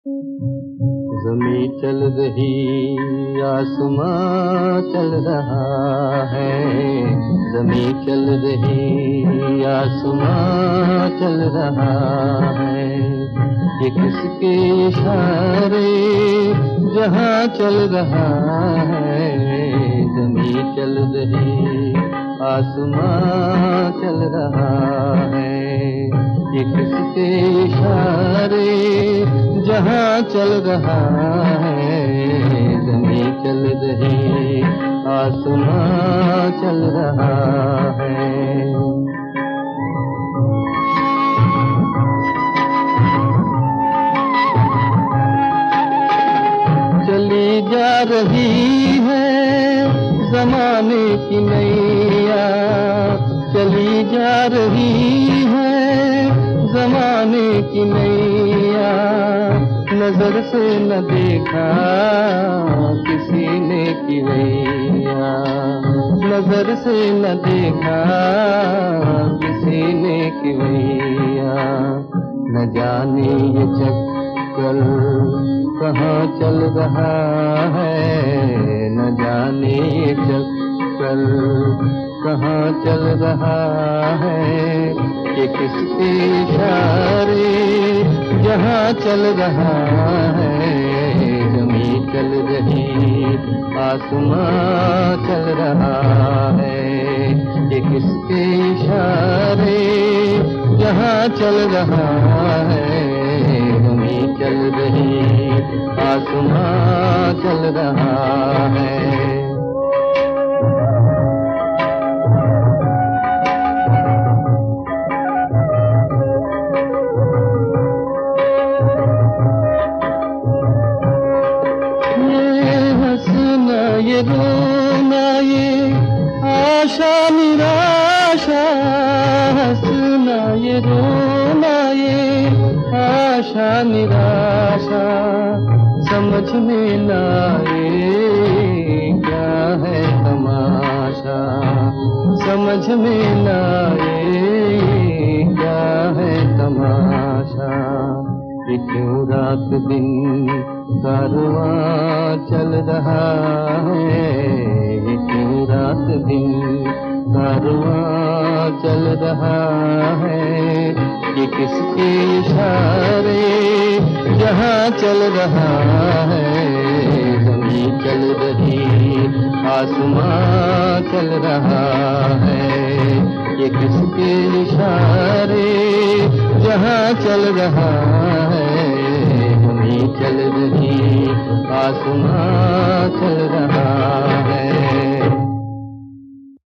ज़मीं चल रही, आसमां चल रहा है। ज़मीं चल रही, आसमां चल रहा है। ये किसके इशारे जहां चल रहा है। ज़मीं चल रही, आसमां चल रहा है। ये किसके इशारे जहां चल रहा है। ज़मीं चल रही, आसमां चल रहा है। चली जा रही है ज़माने की नैया, चली जा रही है ज़माने की नैया। नजर से न देखा किसी ने किवैया, नजर से न देखा किसी ने किवैया। न जाने ये चक्कर कहाँ चल रहा है। न जाने ये चक्कर कहाँ चल रहा है। कि किसके इशारे जहाँ चल रहा है। ज़मीं चल रही, आसमां चल रहा है। कि किसके इशारे जहाँ चल रहा है। ज़मीं चल रही, आसमां चल रहा है। ये रोना, ये आशा निराशा। हंसना, ये रोना, ये आशा निराशा। समझ में न आए क्या है तमाशा। समझ में न आए क्या है तमाशा। ये क्यों रात दिन कारवां चल रहा है। ये क्यों रात दिन कारवां चल रहा है। ये किसके इशारे जहां चल रहा है। ज़मीं चल रही, आसमां चल रहा है। ये किसके इशारे जहां चल रहा है। ज़मीं चल रही, आसमां चल रहा